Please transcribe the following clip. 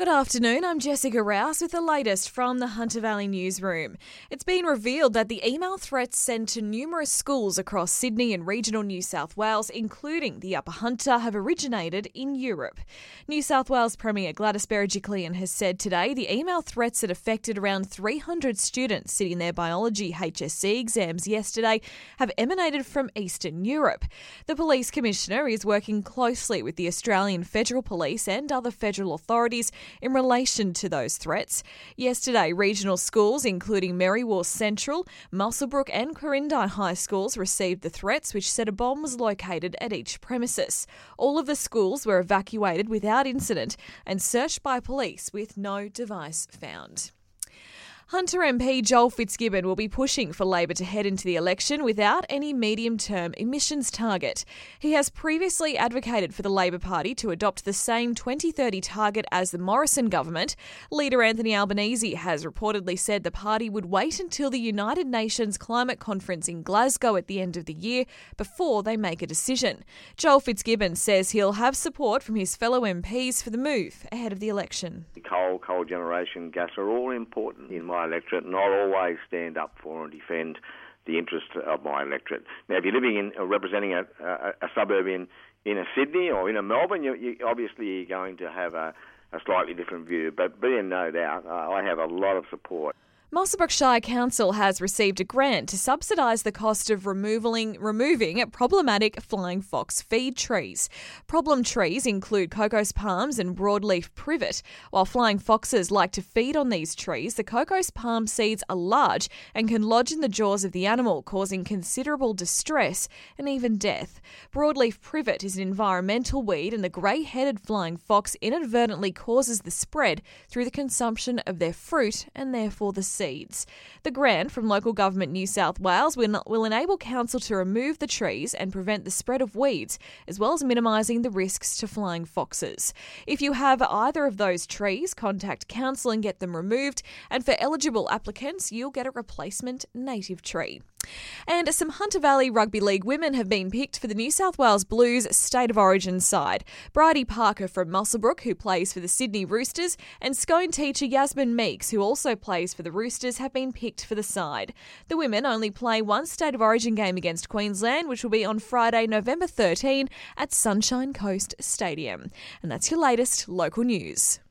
Good afternoon, I'm Jessica Rouse with the latest from the Hunter Valley newsroom. It's been revealed that the email threats sent to numerous schools across Sydney and regional New South Wales, including the Upper Hunter, have originated in Europe. New South Wales Premier Gladys Berejiklian has said today the email threats that affected around 300 students sitting their biology HSC exams yesterday have emanated from Eastern Europe. The Police Commissioner is working closely with the Australian Federal Police and other federal authorities in relation to those threats. Yesterday, regional schools including Mary Wharf Central, Muswellbrook and Quirindi High Schools received the threats, which said a bomb was located at each premises. All of the schools were evacuated without incident and searched by police with no device found. Hunter MP Joel Fitzgibbon will be pushing for Labor to head into the election without any medium-term emissions target. He has previously advocated for the Labor Party to adopt the same 2030 target as the Morrison government. Leader Anthony Albanese has reportedly said the party would wait until the United Nations Climate Conference in Glasgow at the end of the year before they make a decision. Joel Fitzgibbon says he'll have support from his fellow MPs for the move ahead of the election. Coal generation, gas are all important in my electorate, and I'll always stand up for and defend the interests of my electorate. Now, if you're living in representing a suburb in a Sydney or in a Melbourne, you obviously you're going to have a slightly different view. But be in no doubt, I have a lot of support. Muswellbrook Shire Council has received a grant to subsidise the cost of removing problematic flying fox feed trees. Problem trees include cocos palms and broadleaf privet. While flying foxes like to feed on these trees, the cocos palm seeds are large and can lodge in the jaws of the animal, causing considerable distress and even death. Broadleaf privet is an environmental weed, and the grey-headed flying fox inadvertently causes the spread through the consumption of their fruit and therefore the seeds. The grant from Local Government New South Wales will enable council to remove the trees and prevent the spread of weeds, as well as minimising the risks to flying foxes. If you have either of those trees, contact council and get them removed, and for eligible applicants, you'll get a replacement native tree. And some Hunter Valley Rugby League women have been picked for the New South Wales Blues State of Origin side. Bridie Parker from Muswellbrook, who plays for the Sydney Roosters, and Scone teacher Yasmin Meeks, who also plays for the Roosters, have been picked for the side. The women only play one State of Origin game against Queensland, which will be on Friday, November 13 at Sunshine Coast Stadium. And that's your latest local news.